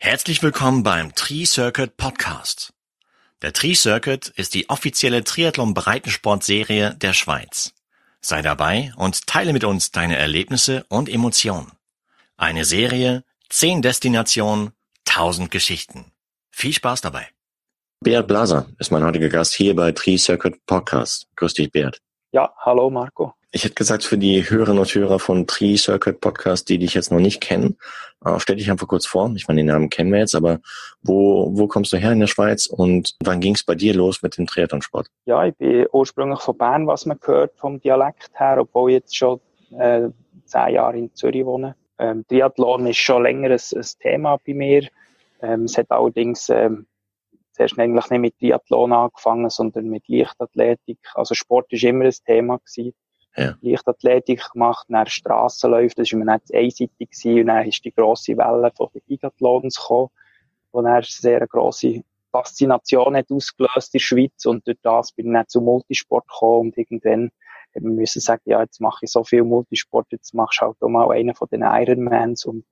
Herzlich willkommen beim Tri-Circuit Podcast. Der Tri-Circuit ist die offizielle Triathlon-Breitensport-Serie der Schweiz. Sei dabei und teile mit uns deine Erlebnisse und Emotionen. Eine Serie, 10 Destinationen, 1000 Geschichten. Viel Spaß dabei. Beat Blaser ist mein heutiger Gast hier bei Tri-Circuit Podcast. Grüß dich, Beat. Ja, hallo Marco. Ich hätte gesagt, für die Hörerinnen und Hörer von Tri-Circuit Podcast, die dich jetzt noch nicht kennen, stell dich einfach kurz vor. Ich meine, den Namen kennen wir jetzt, aber wo kommst du her in der Schweiz und wann ging es bei dir los mit dem Triathlonsport? Ja, ich bin ursprünglich von Bern, was man hört vom Dialekt her, obwohl ich jetzt schon 10 Jahre in Zürich wohne. Triathlon ist schon länger ein Thema bei mir. Es hat allerdings zuerst eigentlich nicht mit Triathlon angefangen, sondern mit Leichtathletik. Also Sport ist immer ein Thema gewesen. Ja. Leichtathletik gemacht, dann Strassenläufe, das war immer nicht einseitig gewesen. Und dann ist die grosse Welle von den Gigathlons gekommen, wo dann eine sehr grosse Faszination hat ausgelöst in der Schweiz. Und durch das bin ich dann zum Multisport gekommen und irgendwann hat man müssen sagen, ja, jetzt mache ich so viel Multisport, jetzt machst du halt auch mal einen von den Ironmans und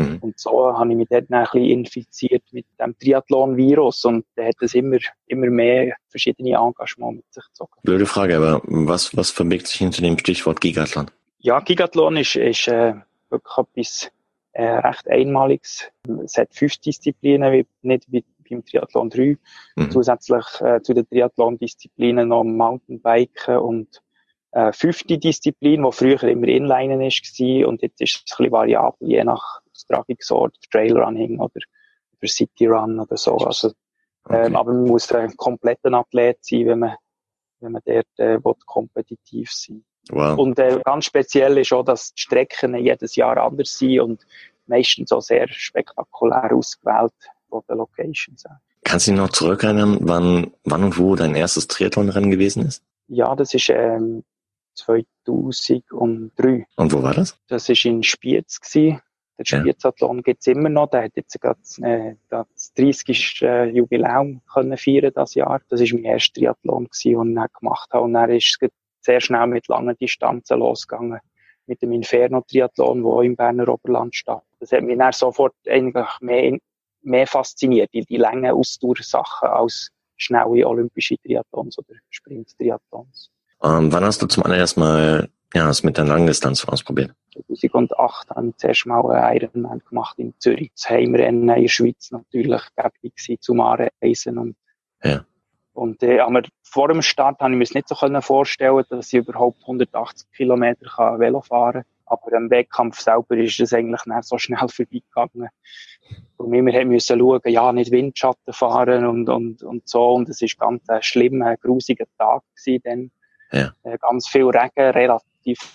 so habe ich mich dort ein bisschen infiziert mit dem Triathlon-Virus und da hat es immer mehr verschiedene Engagements mit sich gezogen. Blöde Frage, aber was verbirgt sich hinter dem Stichwort Gigathlon? Ja, Gigathlon ist wirklich etwas recht Einmaliges. Es hat 5 Disziplinen, nicht wie beim Triathlon 3. Zusätzlich zu den Triathlon-Disziplinen noch Mountainbiken und 5. Disziplin, die früher immer Inlinen war und jetzt ist es ein bisschen variabel, je nach Austragungsort, Trailrunning oder City Run oder so. Also, Okay. aber man muss ein kompletter Athlet sein, wenn man dort kompetitiv sein. Wow. Und ganz speziell ist auch, dass die Strecken jedes Jahr anders sind und meistens auch sehr spektakulär ausgewählt von den Locations. Kannst du dich noch zurückerinnern, wann und wo dein erstes Triathlonrennen gewesen ist? Ja, das ist 2003. Und wo war das? Das war in Spiez gewesen. Der Spiezathlon gibt's immer noch. Der hat jetzt gerade das 30. Jubiläum können feiern das Jahr. Das war mein erster Triathlon gewesen, den ich dann gemacht habe. Und dann ist es sehr schnell mit langen Distanzen losgegangen. Mit dem Inferno-Triathlon, der auch im Berner Oberland steht. Das hat mich dann sofort eigentlich mehr fasziniert, die langen Ausdauersachen als schnelle olympische Triathlons oder Sprint-Triathlons. Wann hast du zum allerersten Mal das mit der Langdistanz ausprobiert? 2008 habe ich zuerst mal einen Ironman gemacht in Zürich. Das Heimrennen in der Schweiz natürlich gäbig gewesen zum Anreisen. Und aber vor dem Start habe ich mir nicht so vorstellen, dass ich überhaupt 180 Kilometer Velo fahren kann. Aber im Wettkampf selber ist es eigentlich nicht so schnell vorbeigegangen. Und wir mussten schauen, ja, nicht Windschatten fahren und so. Und es war ganz ein schlimmer, grusiger Tag gewesen dann. Ja. Ganz viel Regen, relativ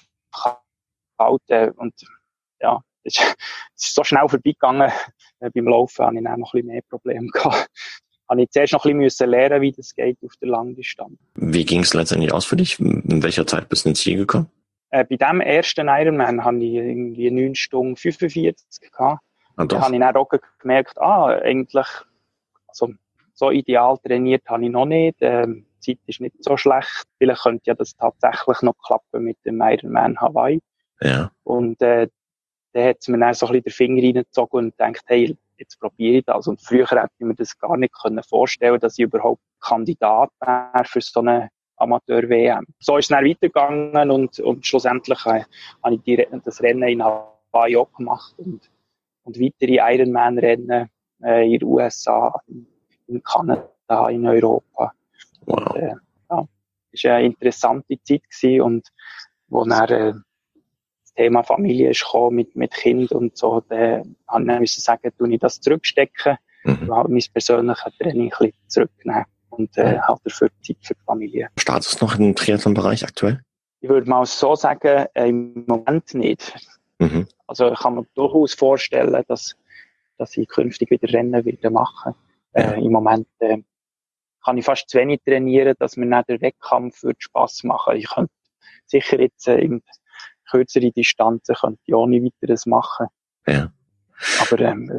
kalt. Und ja, es ist so schnell vorbeigegangen. Beim Laufen hatte ich dann noch ein bisschen mehr Probleme gehabt. Habe ich zuerst noch ein bisschen lernen, wie das geht auf der Langdistanz. Wie ging es letztendlich aus für dich? In welcher Zeit bist du ins Ziel gekommen? Bei dem ersten Ironman hatte ich irgendwie 9 Stunden 45 gehabt. Da habe ich dann auch gemerkt, eigentlich, also, so ideal trainiert habe ich noch nicht. Die Zeit ist nicht so schlecht. Vielleicht könnte ja das tatsächlich noch klappen mit dem Ironman Hawaii. Ja. Und, dann hat es mir dann so ein bisschen den Finger reingezogen und gedacht, hey, jetzt probiere ich das. Und früher hätte ich mir das gar nicht vorstellen können, dass ich überhaupt Kandidat wäre für so eine Amateur-WM. So ist es dann weitergegangen und schlussendlich habe ich das Rennen in Hawaii auch gemacht und weitere Ironman-Rennen in den USA, in Kanada, in Europa. Wow. Und, es war eine interessante Zeit gewesen und wo dann das Thema Familie ist gekommen, mit Kind und so, dann musste ich sagen, tue ich das zurückstecken, halt mein persönliches Training ein bisschen zurücknehmen und halt dafür Zeit für die Familie. Status noch im Triathlon-Bereich aktuell? Ich würde mal so sagen, im Moment nicht. Also ich kann mir durchaus vorstellen, dass ich künftig wieder Rennen würde machen. Im Moment kann ich fast zu wenig trainieren, dass mir nicht der Wettkampf Spass machen würde. Ich könnte sicher jetzt in kürzere Distanzen könnte ich ohne weiteres machen. Ja. Aber dann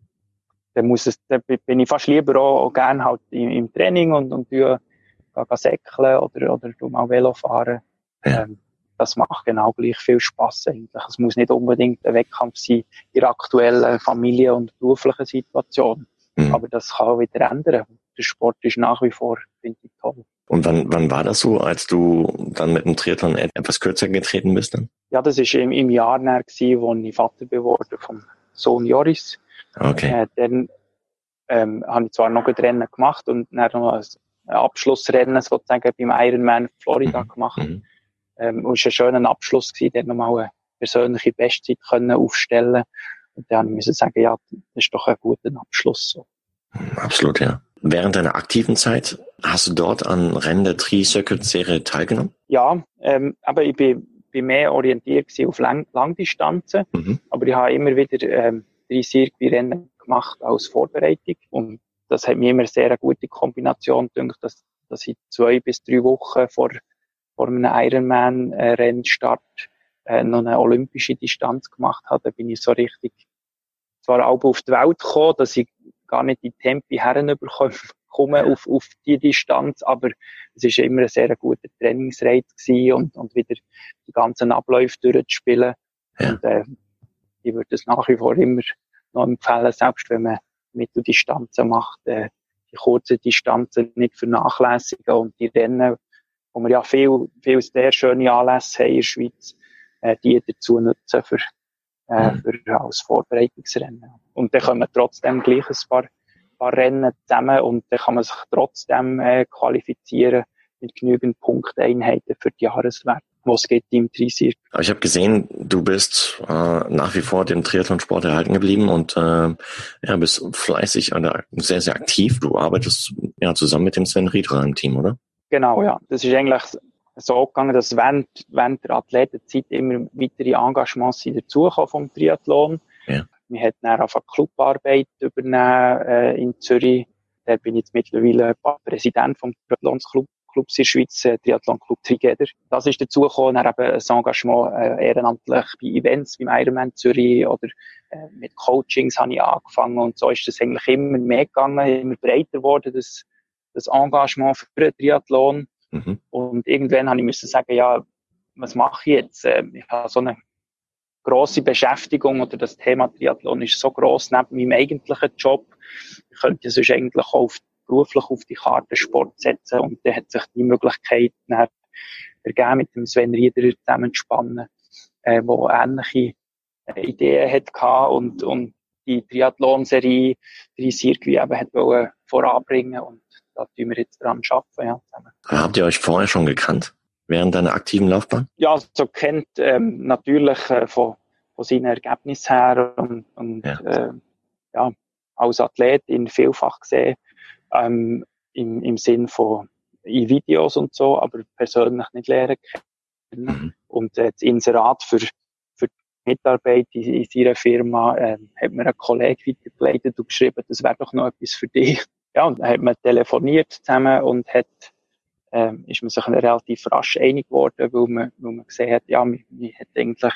bin ich fast lieber auch gerne halt im Training und säckeln oder mal Velo fahren. Ja. das macht genau gleich viel Spass eigentlich. Es muss nicht unbedingt ein Wettkampf sein in der aktuellen Familie- und beruflichen Situation. Aber das kann auch wieder ändern. Der Sport ist nach wie vor, finde ich, toll. Und wann war das so, als du dann mit dem Triathlon etwas kürzer getreten bist dann? Ja, das war im Jahr näher gewesen, wo ich Vater geworden vom Sohn Joris. Okay. Dann habe ich zwar noch ein Rennen gemacht und dann noch ein Abschlussrennen sozusagen beim Ironman Florida gemacht. Und es war ein schöner Abschluss gewesen, der nochmal eine persönliche Bestzeit können aufstellen. Und dann musste ich sagen, ja, das ist doch ein guter Abschluss. So. Absolut, ja. Während deiner aktiven Zeit hast du dort an Rennen der Tri-Circuit-Serie teilgenommen? Ja, aber ich bin mehr orientiert auf Langdistanzen. Aber ich habe immer wieder 3 Circuit-Rennen gemacht als Vorbereitung. Und das hat mir immer sehr eine gute Kombination gedacht, dass ich 2 bis 3 Wochen vor einem Ironman-Rennstart noch eine olympische Distanz gemacht habe. Da bin ich so richtig zwar auch auf die Welt gekommen, dass ich gar nicht die Tempi herüberkomme auf die Distanz, aber es ist immer ein sehr guter Trainingsreiz gewesen und wieder die ganzen Abläufe durchzuspielen. Ja. Und ich würde es nach wie vor immer noch empfehlen, selbst wenn man Mitteldistanzen macht, die kurzen Distanzen nicht vernachlässigen und die Rennen, wo wir ja viel sehr schöne Anlässe haben in der Schweiz, die dazu nutzen für als Vorbereitungsrennen. Und dann kommen trotzdem gleich ein paar Rennen zusammen und dann kann man sich trotzdem qualifizieren mit genügend Punkteinheiten für die Jahreswerte, die es gibt im Tri-Circuit. Aber ich habe gesehen, du bist nach wie vor dem Triathlonsport erhalten geblieben und bist fleißig oder sehr, sehr aktiv. Du arbeitest ja zusammen mit dem Sven Riedler im Team, oder? Genau, ja. Das ist eigentlich so gegangen, dass während der Athletenzeit immer weitere Engagements dazukommen vom Triathlon. Ja. Wir hatten dann auch Clubarbeit übernehmen in Zürich. Da bin ich jetzt mittlerweile Präsident vom Triathlonsclubs in der Schweiz, Triathlon-Club Trigeder. Das ist dazugekommen, dann eben ein Engagement ehrenamtlich bei Events, beim Ironman Zürich oder mit Coachings habe ich angefangen und so ist das eigentlich immer mehr gegangen, immer breiter geworden, das Engagement für den Triathlon. Und irgendwann habe ich sagen, ja, was mache ich jetzt? Ich habe so eine grosse Beschäftigung oder das Thema Triathlon ist so gross neben meinem eigentlichen Job. Ich könnte sonst eigentlich auch beruflich auf die Karte Sport setzen und dann hat sich die Möglichkeit ergeben, mit dem Sven Rieder zusammenzuspannen, wo ähnliche Ideen hatte und die Triathlon-Serie Tri-Circuit eben hat voranbringen und da tun wir jetzt dran arbeiten, ja, zusammen. Habt ihr euch vorher schon gekannt, während deiner aktiven Laufbahn? Ja, so kennt natürlich von seinen Ergebnissen her und als Athlet in vielfach gesehen, im Sinn von in Videos und so, aber persönlich nicht lernen kennen. Und das Inserat für die Mitarbeit in seiner Firma hat mir ein Kollege weitergeleitet und geschrieben, das wäre doch noch etwas für dich. Ja, und dann hat man telefoniert zusammen und ist man sich relativ rasch einig geworden, weil man gesehen hat, ja, man hat eigentlich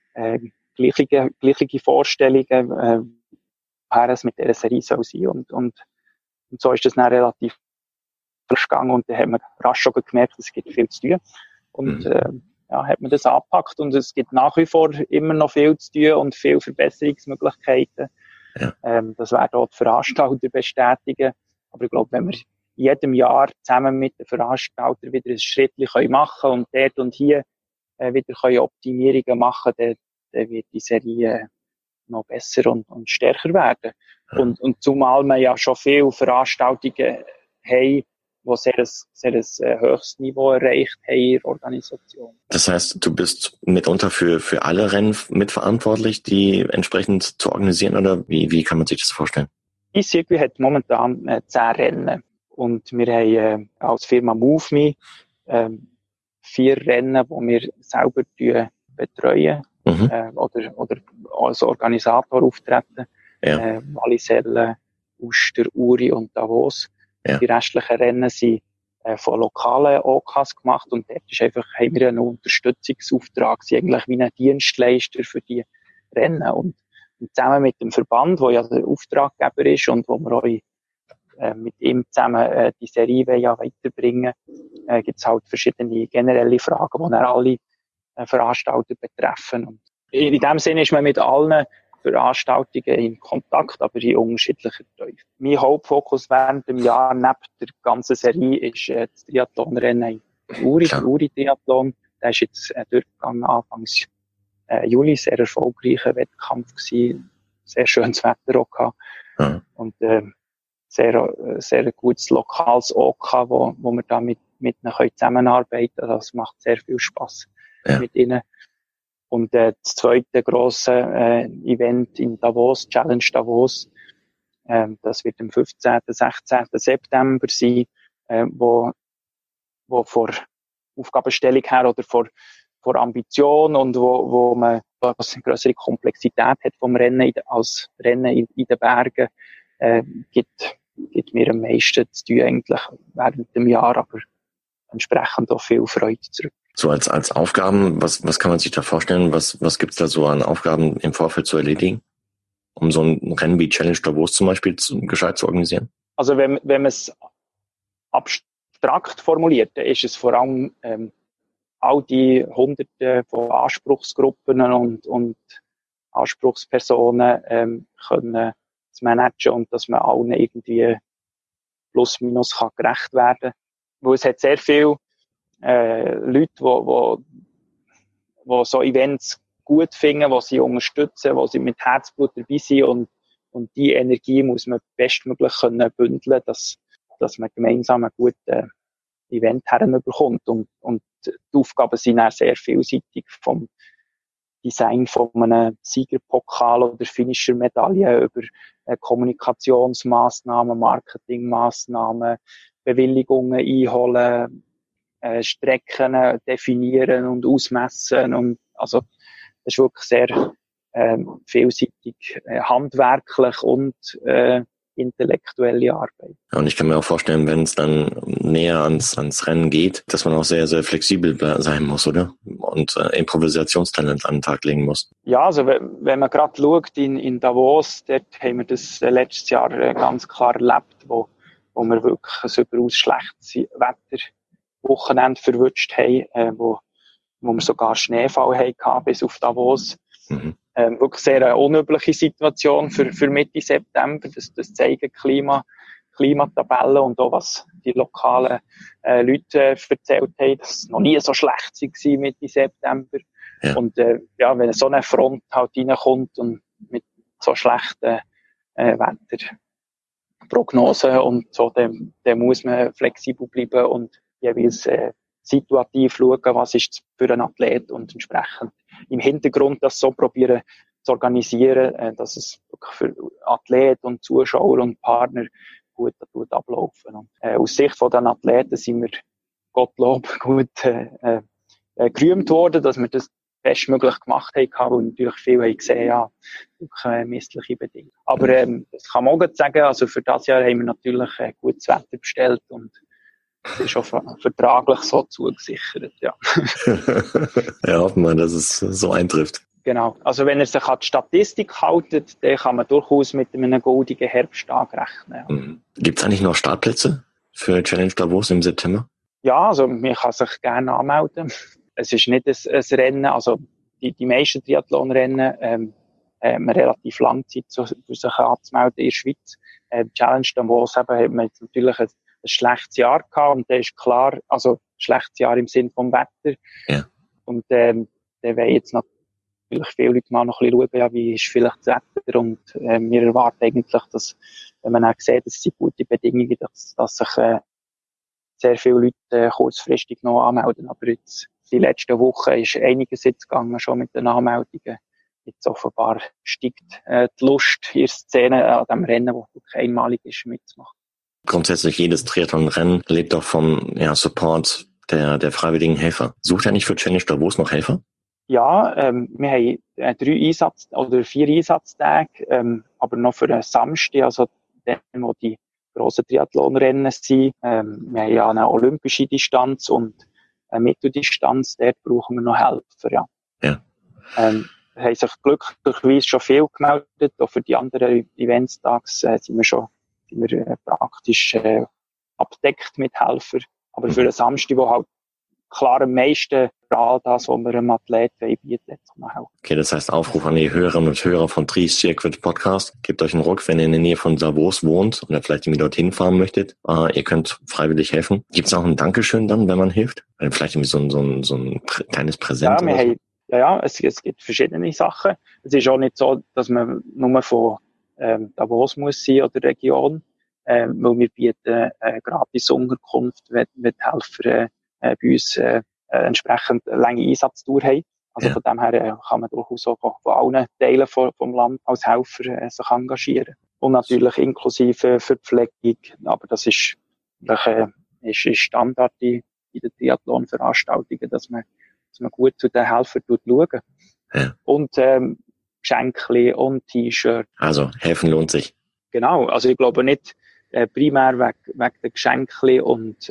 gleiche Vorstellungen, woher es mit dieser Serie soll sein. Und so ist das dann relativ frisch gegangen und dann hat man rasch schon gemerkt, es gibt viel zu tun. Und hat man das angepackt und es gibt nach wie vor immer noch viel zu tun und viele Verbesserungsmöglichkeiten. Ja. Das werden auch die Veranstalter bestätigen. Aber ich glaube, wenn wir in jedem Jahr zusammen mit den Veranstaltern wieder ein Schrittchen machen können und dort und hier wieder Optimierungen machen können, dann wird die Serie noch besser und stärker werden. Ja. Und zumal wir ja schon viele Veranstaltungen haben, die sehr ein höchstes Niveau erreicht haben in der Organisation. Das heißt, du bist mitunter für alle Rennen mitverantwortlich, die entsprechend zu organisieren, oder wie kann man sich das vorstellen? Die Circuit hat momentan 10 Rennen und wir haben als Firma MoveMe 4 Rennen, die wir selber betreuen oder als Organisator auftreten. Ja. Wallisellen, Uster, Uri und Davos. Ja. Die restlichen Rennen sind von lokalen OKs gemacht und dort haben wir einen Unterstützungsauftrag, sind eigentlich wie ein Dienstleister für die Rennen und zusammen mit dem Verband, wo ja der Auftraggeber ist und wo wir auch mit ihm zusammen die Serie ja weiterbringen, gibt es halt verschiedene generelle Fragen, die dann alle Veranstalter betreffen. Und in dem Sinne ist man mit allen Veranstaltungen in Kontakt, aber in unterschiedlicher Tiefe. Mein Hauptfokus während dem Jahr, neben der ganzen Serie, ist das Triathlonrennen in Uri, der Uri-Triathlon. Der ist jetzt durchgegangen Anfangs Juli, sehr erfolgreicher Wettkampf gewesen, sehr schönes Wetter auch gehabt. Mhm. Und sehr gutes lokales OK, wo wir da mit ihnen zusammenarbeiten können. Das macht sehr viel Spass mit ihnen. Und das zweite grosse Event in Davos, Challenge Davos, das wird am 15. 16. September sein, wo vor Aufgabenstellung her oder vor Ambition und wo man eine größere Komplexität hat vom Rennen als Rennen in den Bergen, gibt mir am meisten zu tun eigentlich während dem Jahr, aber entsprechend auch viel Freude zurück. So als Aufgaben, was kann man sich da vorstellen? Was gibt's da so an Aufgaben im Vorfeld zu erledigen, um so ein Rennen wie Challenge Davos zum Beispiel gescheit zu organisieren? Also wenn man es abstrakt formuliert, dann ist es vor allem all die Hunderte von Anspruchsgruppen und Anspruchspersonen können zu managen und dass man allen irgendwie plus minus kann gerecht werden. Weil es hat sehr viele Leute, die so Events gut finden, die sie unterstützen, die sie mit Herzblut dabei sind und die Energie muss man bestmöglich können bündeln, dass man gemeinsam ein gutes Event herbekommt. Und die Aufgaben sind auch sehr vielseitig, vom Design von einem Siegerpokal oder Finisher-Medaille über Kommunikationsmaßnahmen, Marketingmaßnahmen, Bewilligungen einholen, Strecken definieren und ausmessen. Und also das ist wirklich sehr vielseitig, handwerklich und intellektuelle Arbeit. Ja, und ich kann mir auch vorstellen, wenn es dann näher ans Rennen geht, dass man auch sehr, sehr flexibel sein muss, oder? Und Improvisationstalent an den Tag legen muss. Ja, also wenn man gerade schaut in Davos, dort haben wir das letztes Jahr ganz klar erlebt, wo wir wirklich ein überaus schlechtes Wetterwochenende verwünscht haben, wo wir sogar Schneefall hatten bis auf Davos. Mhm. Wirklich sehr eine unübliche Situation für Mitte September. Das zeigen Klimatabellen und auch was die lokalen Leute erzählt haben, dass es noch nie so schlecht war Mitte September. Ja. Und wenn so eine Front halt reinkommt und mit so schlechten Wetterprognosen und so, dann muss man flexibel bleiben und jeweils situativ schauen, was ist für einen Athlet und entsprechend im Hintergrund das so probieren zu organisieren, dass es wirklich für Athleten und Zuschauer und Partner gut ablaufen. Und, aus Sicht von den Athleten sind wir Gottlob gut gerühmt worden, dass wir das bestmöglich gemacht haben und natürlich viele haben gesehen, ja, wirklich missliche Bedingungen. Aber das kann man auch sagen, also für das Jahr haben wir natürlich gutes Wetter bestellt und das ist auch vertraglich so zugesichert, ja. Ja, hoffen wir, dass es so eintrifft. Genau. Also wenn er sich an die Statistik hält, dann kann man durchaus mit einem goldigen Herbsttag rechnen. Ja. Gibt es eigentlich noch Startplätze für Challenge Davos im September? Ja, also man kann sich gerne anmelden. Es ist nicht ein Rennen, also die meisten Triathlonrennen haben relativ lange Zeit, für sich anzumelden in der Schweiz. Challenge Davos eben hat man jetzt natürlich ein schlechtes Jahr gehabt und da ist klar, also schlechtes Jahr im Sinn vom Wetter. Ja. Und dann wollen jetzt natürlich viele Leute mal noch ein bisschen schauen, ja, wie ist vielleicht das Wetter und wir erwarten eigentlich, dass, wenn man auch sieht, dass es gute Bedingungen, dass sich sehr viele Leute kurzfristig noch anmelden. Aber jetzt die letzten Wochen ist einiges jetzt gegangen schon mit den Anmeldungen. Jetzt offenbar steigt die Lust in der Szene an dem Rennen, das wirklich einmalig ist, mitzumachen. Grundsätzlich jedes Triathlon-Rennen lebt auch vom Support der freiwilligen Helfer. Sucht ihr nicht für Challenge Davos noch Helfer? Ja, wir haben 4 Einsatztage, aber noch für einen Samstag, also dann, wo die grossen Triathlonrennen sind. Wir haben ja eine olympische Distanz und eine Mitteldistanz, dort brauchen wir noch Helfer, ja. Haben sich glücklicherweise schon viel gemeldet, auch für die anderen Eventstags sind wir praktisch abdeckt mit Helfern. Aber für einen Samstag, wo halt klar am meisten für all das, was wir einem Athlet bieten wollen. Okay, das heißt Aufruf an die Hörerinnen und Hörer von Tries Circuit Podcast. Gebt euch einen Ruck, wenn ihr in der Nähe von Davos wohnt oder vielleicht irgendwie dorthin fahren möchtet. Ihr könnt freiwillig helfen. Gibt es auch ein Dankeschön dann, wenn man hilft? Vielleicht irgendwie so ein kleines Präsent? Ja, es gibt verschiedene Sachen. Es ist auch nicht so, dass man nur von Davos muss sein oder Region, weil wir bieten gratis Unterkunft, wenn die Helfer bei uns entsprechend lange Einsatzdauer haben. Also von dem her kann man durchaus auch von allen Teilen vom Land als Helfer sich engagieren. Und natürlich inklusive Verpflegung, aber das ist Standard in den Triathlon-Veranstaltungen, dass man gut zu den Helfern schaut. Ja. Und Geschenke und T-Shirt. Also helfen lohnt sich. Genau, also ich glaube nicht primär wegen der Geschenke und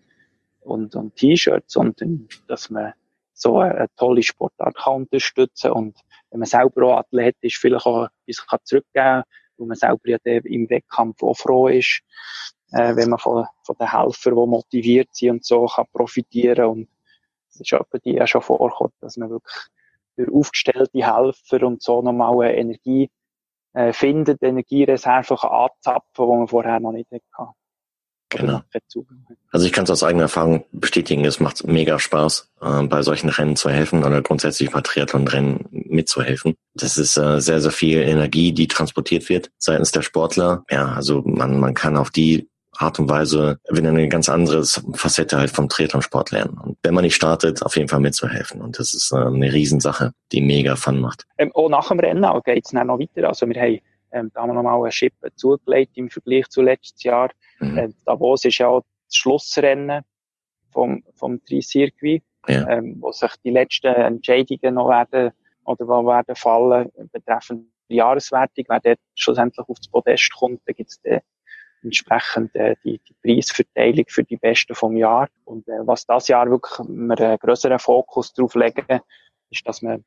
T-Shirts, sondern dass man so eine tolle Sportart kann unterstützen und wenn man selber auch Athlet ist, vielleicht auch etwas zurückgeben kann, wo man selber ja im Wettkampf auch froh ist, wenn man von den Helfern, die motiviert sind und so, kann profitieren. Und es ist etwa die ja schon vorgekommen, dass man wirklich durch aufgestellte Helfer und so nochmal eine Energie findet, Energiereserven anzapfen, die man vorher noch nicht hatte. Genau. Also ich kann es aus eigener Erfahrung bestätigen, es macht mega Spaß, bei solchen Rennen zu helfen oder grundsätzlich bei Triathlon-Rennen mitzuhelfen. Das ist sehr, sehr viel Energie, die transportiert wird seitens der Sportler. Ja, also man kann auf die Art und Weise wieder eine ganz andere Facette halt vom Triathlonsport lernen. Und wenn man nicht startet, auf jeden Fall mitzuhelfen. Und das ist eine Riesensache, die mega Fun macht. Auch nach dem Rennen geht es dann noch weiter. Also wir haben da haben wir nochmal eine Schippe zugelegt im Vergleich zu letztes Jahr. Davos ist ja auch das Schlussrennen vom Tri-Circuit, wo sich die letzten Entscheidungen noch werden fallen betreffend die Jahreswertung. Wer dort schlussendlich aufs Podest kommt, dann gibt es entsprechend die Preisverteilung für die Besten vom Jahr. Und was das Jahr wirklich wir einen grösseren Fokus drauf legen, ist, dass man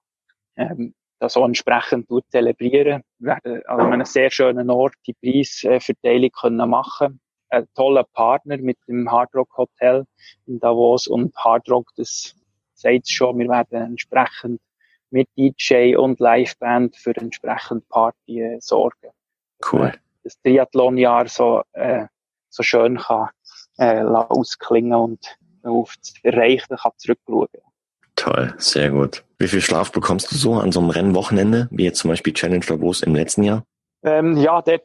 das auch entsprechend zelebrieren. Wir werden an einem sehr schönen Ort die Preisverteilung machen. Ein toller Partner mit dem Hard Rock Hotel in Davos und Hard Rock, das sagt es schon, wir werden entsprechend mit DJ und Liveband für entsprechend Party sorgen. Cool. Das Triathlonjahr so schön kann ausklingen und auf das Erreichte kann zurückschauen. Toll, sehr gut. Wie viel Schlaf bekommst du so an so einem Rennwochenende, wie jetzt zum Beispiel Challenge Davos im letzten Jahr? Ja, dort,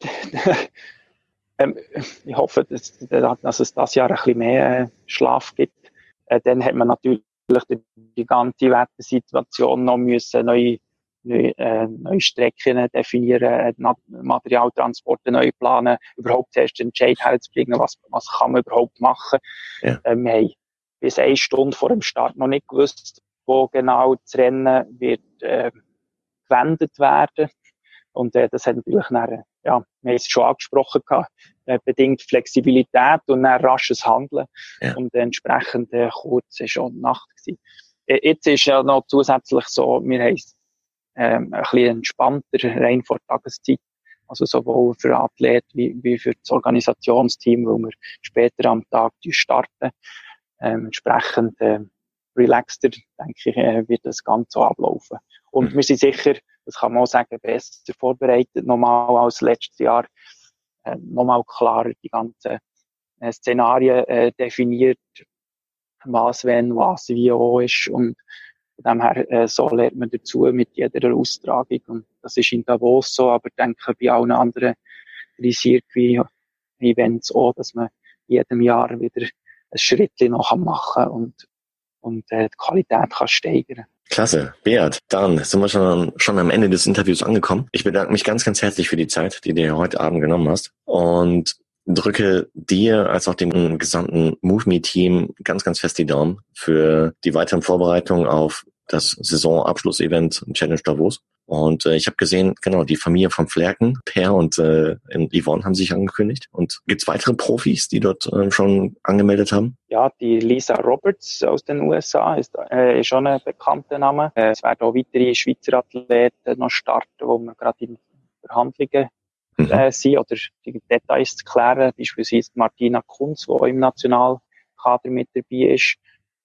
ich hoffe, dass es das Jahr ein bisschen mehr Schlaf gibt. Dann hat man natürlich die ganze Wettersituation noch müssen neue Strecken definieren, Materialtransporte neu planen, überhaupt zuerst den Entscheid herzubringen, was kann man überhaupt machen. Ja. Wir haben bis 1 Stunde vor dem Start noch nicht gewusst, wo genau das Rennen wird gewendet werden. Und das hat natürlich dann, wir haben es schon angesprochen gehabt, bedingt Flexibilität und dann rasches Handeln. Ja. Und entsprechend kurz ist schon die Nacht gewesen. Jetzt ist ja noch zusätzlich so, wir haben ein bisschen entspannter, rein vor Tageszeit. Also sowohl für Athleten wie für das Organisationsteam, wo wir später am Tag starten. Entsprechend relaxter, denke ich, wird das Ganze so ablaufen. Und wir sind sicher, das kann man auch sagen, besser vorbereitet, nochmal als letztes Jahr, nochmal klarer die ganzen Szenarien definiert, was wenn, was wie auch ist. Und von dem her, so lernt man dazu mit jeder Austragung. Und das ist in Davos so, aber ich denke bei allen anderen Circuit-Events auch, dass man jedem Jahr wieder ein Schrittchen noch machen und die Qualität kann steigern. Klasse, Beat. Dann sind wir schon am Ende des Interviews angekommen. Ich bedanke mich ganz, ganz herzlich für die Zeit, die du dir heute Abend genommen hast und drücke dir als auch dem gesamten MoveMe-Team ganz, ganz fest die Daumen für die weiteren Vorbereitungen auf das Saisonabschlussevent Challenge Davos. Und ich habe gesehen, genau, die Familie von Flerken, Per und Yvonne haben sich angekündigt. Und gibt's weitere Profis, die dort schon angemeldet haben? Ja, die Lisa Roberts aus den USA ist schon ein bekannter Name. Es werden auch weitere Schweizer Athleten noch starten, wo wir gerade in Verhandlungen sind oder die Details zu klären. Beispielsweise Martina Kunz, die auch im Nationalkader mit dabei ist.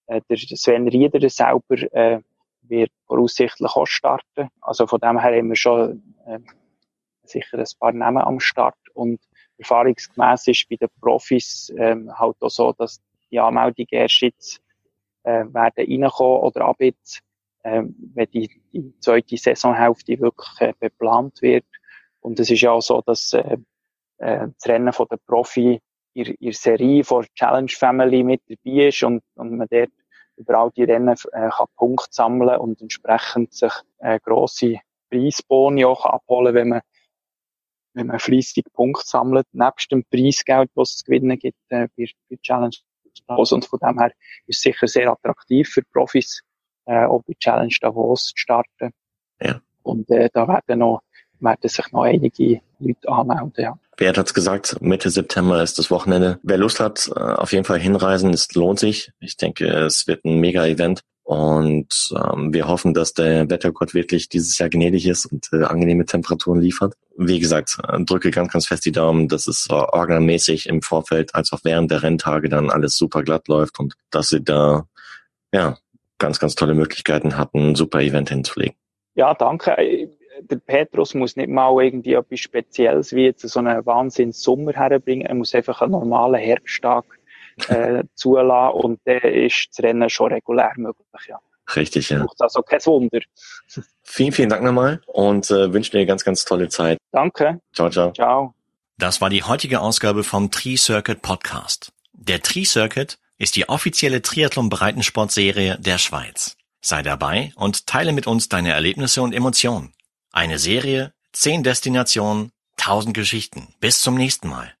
Der Sven Rieder selber wird voraussichtlich auch starten. Also von dem her haben wir schon sicher ein paar Namen am Start. Und erfahrungsgemäss ist bei den Profis halt auch so, dass die Anmeldungen erst jetzt werden reinkommen oder ab jetzt, wenn die zweite Saisonhälfte wirklich beplant wird. Und es ist ja auch so, dass das Rennen von der Profi in der Serie von Challenge Family mit dabei ist und man dort über all die Rennen kann Punkte sammeln und entsprechend sich grosse Preisboni auch abholen, wenn man fleissig Punkte sammelt, nebst dem Preisgeld, das es zu gewinnen gibt bei Challenge Davos. Und von dem her ist es sicher sehr attraktiv für Profis, auch bei Challenge Davos zu starten. Ja. Und da werden sich noch einige Leute anmelden, ja. Beat hat's gesagt, Mitte September ist das Wochenende. Wer Lust hat, auf jeden Fall hinreisen, es lohnt sich. Ich denke, es wird ein Mega-Event. Und wir hoffen, dass der Wettergott wirklich dieses Jahr gnädig ist und angenehme Temperaturen liefert. Wie gesagt, drücke ganz, ganz fest die Daumen, dass es orgamäßig im Vorfeld als auch während der Renntage dann alles super glatt läuft und dass sie da ja ganz, ganz tolle Möglichkeiten hatten, ein super Event hinzulegen. Ja, danke. Der Petrus muss nicht mal irgendwie etwas Spezielles wie jetzt so einen Wahnsinns-Sommer herbringen. Er muss einfach einen normalen Herbsttag zulassen und dann ist das Rennen schon regulär möglich, ja. Richtig, ja. Braucht also kein Wunder. Vielen, vielen Dank nochmal und wünsche dir eine ganz, ganz tolle Zeit. Danke. Ciao, ciao. Ciao. Das war die heutige Ausgabe vom Tri-Circuit Podcast. Der Tri-Circuit ist die offizielle Triathlon-Breitensportserie der Schweiz. Sei dabei und teile mit uns deine Erlebnisse und Emotionen. Eine Serie, 10 Destinationen, 1000 Geschichten. Bis zum nächsten Mal.